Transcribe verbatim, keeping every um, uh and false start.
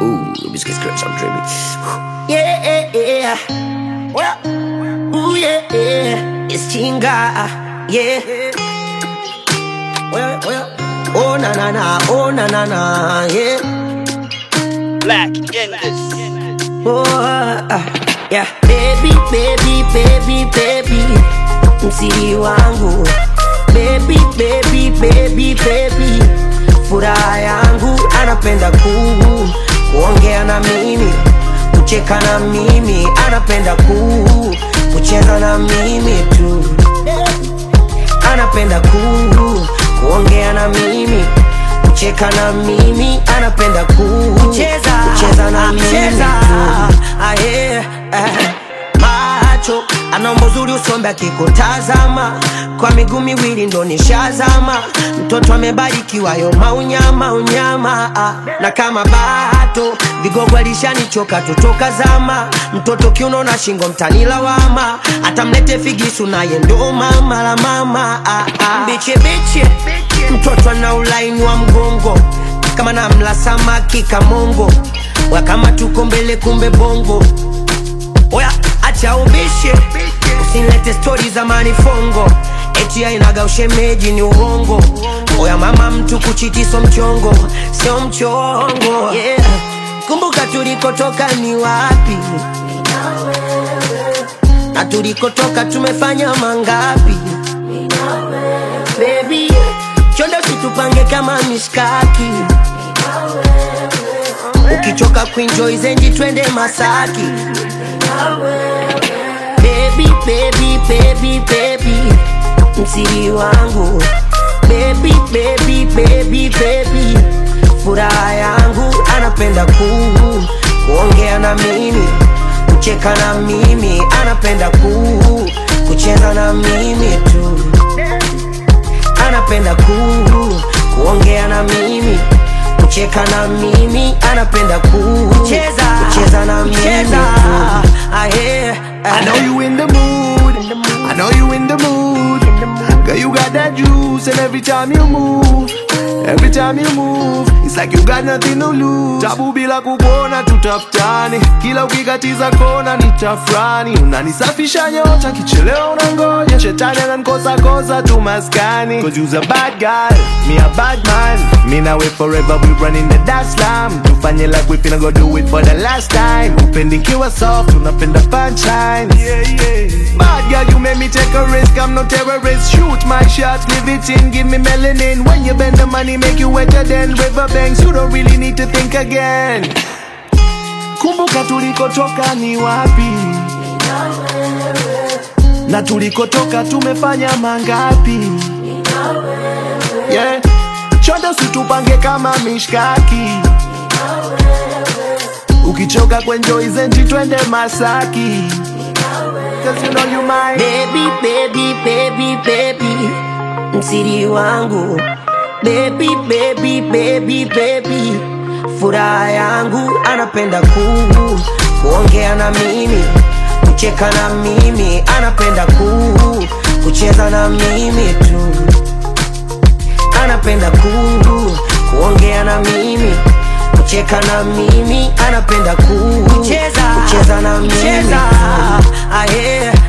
Ooh, this gets crazy, I'm dreaming. Yeah, yeah, well, ooh, yeah, yeah, it's Chinga, yeah. Well, well, oh na na na, oh na na na, yeah. Black in this. Oh, uh, yeah, baby, baby, baby, baby, msiri wangu. Baby, baby, baby, baby, furaha yangu. Anapenda kuu kuongea na mimi, kucheka na mimi. Anapenda kuu kucheza na mimi tu. Anapenda kuu kuongea na mimi, kucheka na mimi. Anapenda kuu kucheza, kucheza na mimi tu. Ah, yeah, eh. Macho anaomba uzuri usombe akikutazama, kwa miguu miwili ndo nishazama. Mtoto amebarikiwa yo maunyama unyama, ah. Na kama bato vigogo alishanichoka tutoka zama. Mtoto kiuno na shingo mtanilawama, atamlete figisu naye ndo mama la mama, ah, ah. Biche biche mtoto ana ulaini wa mgongo, kama namla samaki kamongo. Wa kama tuko mbele kumbe bongo. Oya acha ubishe, usinilete story za manifongo, eti ainaga ushemeji ni uongo. Oya mama mtu kuchiti so mchongo, sio mchongo, yeah. Kumbuka tulikotoka ni wapi, na tulikotoka tumefanya mangapi. Baby, chonde situpange kama mishkaki, ukichoka kuenjoy zenji twende Masaki. Baby, baby, baby, baby, msiri wangu. Baby, baby, baby, baby, furaha yangu. Anapenda kuu kuongea na mimi, kucheka na mimi. Anapenda kuu kucheza na mimi tu. Anapenda kuu kuongea na mimi, kucheka na mimi. Anapenda kucheza, kucheza na mimi tu. Ah, yeah, ah. I know you in the mood, I know you in the mood. Girl, you got that juice, and every time you move, every time you move, it's like you got nothing to lose. Tabu bila kukuona tutafutani, kila ukikatiza kona nitafrani. Unanisafisha nyota, kichelewa unangoja, shetani ananikosa kosa tu maskani. Cause you's a bad guy, me a bad man. Me na we forever, we running the dance slam. Tufanye like we finna go do it for the last time. Upendi kiwa soft, unapenda punchlines. Yeah, yeah. Bad girl, you made me take a risk, I'm no terrorist. Shoot my shot, leave it in, give me melanin. When you bend the money, make you wetter than riverbanks. You don't really need to think again. Kumbuka tulikotoka ni wapi, na tulikotoka tumefanya mangapi. Yeah, chonde usitupange kama mishkaki, ukichoka kuenjoy zenji twende Masaki. Cause you know you mine. Baby, baby, baby, baby, msiri wangu. Baby, baby, baby, baby, furaha yangu. Anapenda kuu kuongea na mimi, kucheka na mimi. Anapenda kuu kucheza na mimi tu. Anapenda kuu kuongea na mimi, kucheka na mimi. Anapenda kuu kucheza, kucheza na mimi tu. Ah, yeah.